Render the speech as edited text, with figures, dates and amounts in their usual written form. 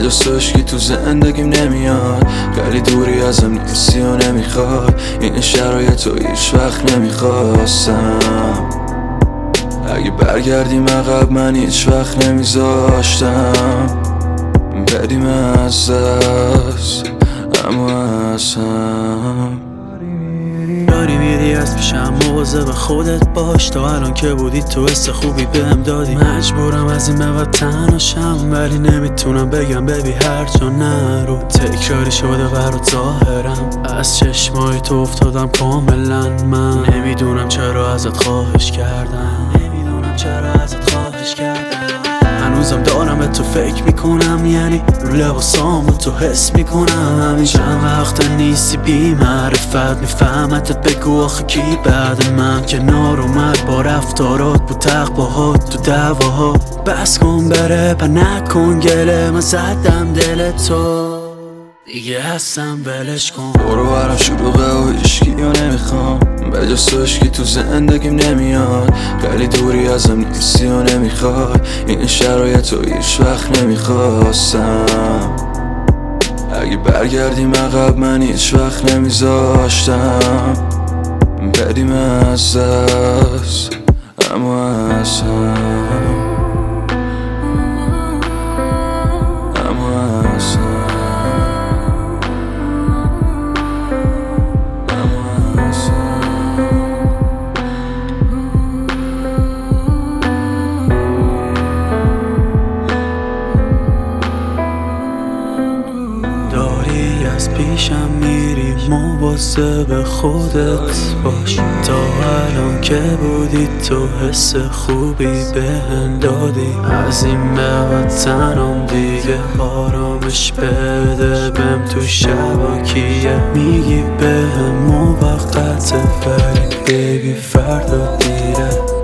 جز تو عشقی تو زندگیم نمیاد. خیلی دوری ازم نیستی و نمیخوای، این شرایط رو هیچ وقت نمیخواستم. اگه برگردیم عقب من هیچ وقت نمیذاشتم بریم از دست، اما از هم. داری میری از پیشم، مواظب خودت باش. تا الان که بودی تو حس خوبی بهم دادی. مجبورم از این به بعد تنهاشم، ولی نمیتونم بگم ببی هر جا نرو. تکراری شده برات ظاهرم، از چشمای تو افتادم کاملا. من نمیدونم چرا ازت خواهش کردم، هنوزم دارم به تو فکر میکنم، یعنی رو لباسامو تو حس میکنم. همین چند وقت نیستی بی معرفت، میفهمتت بگو آخه کی بعد من کنار اومد با رفتارات، با تقباهات تو دعواها. بس کن بره و نکن گله، من زدم دل تو دیگه هستم ولش کن. برو برام شلوغه و هیچکی رو نمیخوام، به جز تو عشقی تو زندگیم نمیاد. خیلی دوری ازم نیستی و نمیخوای، این شرایط رو هیچ وقت نمیخواستم. اگه برگردیم عقب من هیچ وقت نمیذاشتم بریم از دست، اما از هم. از پیشم میری، مواظب خودت باش. تا الان که بودی تو حس خوبی بهم دادی. از این به بعد تنم دیگه، آرامش بده بهم تو شبا کیه. میگی بهم موقته ولی بیبی فردا دیره.